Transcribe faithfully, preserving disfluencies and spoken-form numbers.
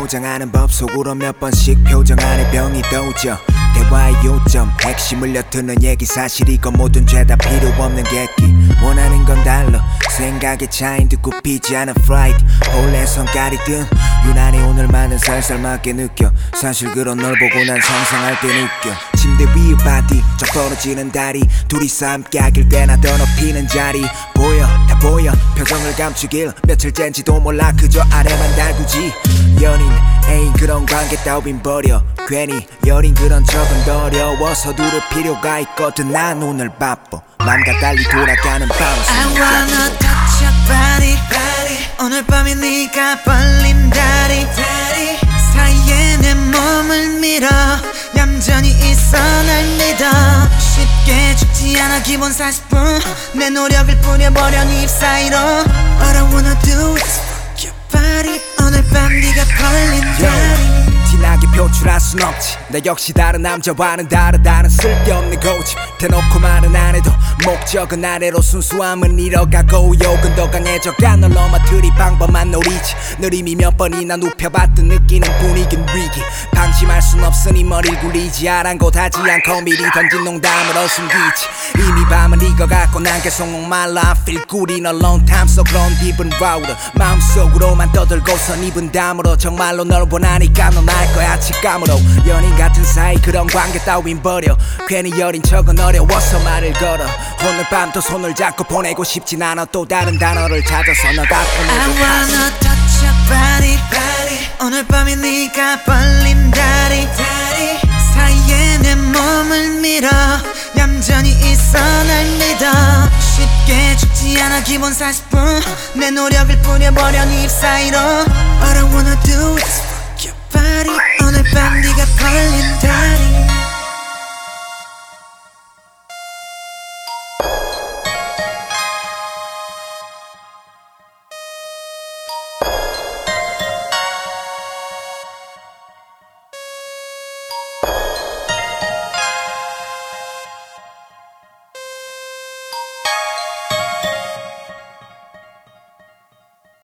포장하는 법 속으로 몇 번씩 표정 안에 병이 도져 대화의 요점 핵심을 엿드는 얘기 사실 이건 모든 죄다 필요 없는 객기 원하는 건 달러 생각의 차이인데 굽히지 않은 프라이드 본래 성깔이든 유난히 오늘만은 살살맞게 느껴 사실 그런 널 보고 난 상상할 땐 웃겨 침대 위의 바디 저 벌어지는 다리 둘이서 함께 하길 꽤나 더 높이는 자리 보여 다 보여 표정을 감추길 며칠째인지도 몰라 그저 아래만 달구지 연인 애인 그런 관계 따윈 버려 괜히 여린 그런 척은 더 어려워서 두를 필요가 있거든 난 오늘 바빠 맘과 달리 돌아가는 밤을 I wanna touch your body, body. 오늘 밤에 네가 벌린 다리, 다리. 사이에 내 몸을 밀어 얌전히 있어 날 믿어 쉽게 죽지 않아 기본 사십 분 내 노력을 뿌려버려 네 입 사이로 All I wanna do is fuck your body 오늘 밤 네가 벌린 다리 티나게 표출할 순 없지 나 역시 다른 남자와는 다르다는 쓸데없는 고집 대놓고 말은 안 해도 목적은 아래로 순수함은 잃어가고 욕은 더 강해져가 널 넘어뜨리 방법만 노리지 널 이미 몇 번이나 눕혀봤던 느끼는 분위긴 위기 방심할 순 없으니 머리를 굴리지 아랑곳하지 않고 미리 던진 농담으로 숨기지 이미 밤은 익어갖고 난 계속 목말라 I feel good in a long time so 그런 딥은 louder 마음속으로만 떠들고선 입은 담으로 정말로 널 원하니까 넌 알 거야 직감으로 연인 같은 사이 그런 관계 따윈 버려 괜히 여린 척은 어려워서 말을 걸어 오늘 밤도 손을 잡고 보내고 싶진 않아 또 다른 단어를 찾아서 너가 보내고 I wanna touch your body, body. 오늘 밤에 네가 벌린 다리, 다리. 사이에 내 몸을 밀어 얌전히 있어 날 믿어 쉽게 죽지 않아 기본 사십 분 내 노력을 뿌려버려 네 입 사이로 All I wanna do is fuck your body 오늘 밤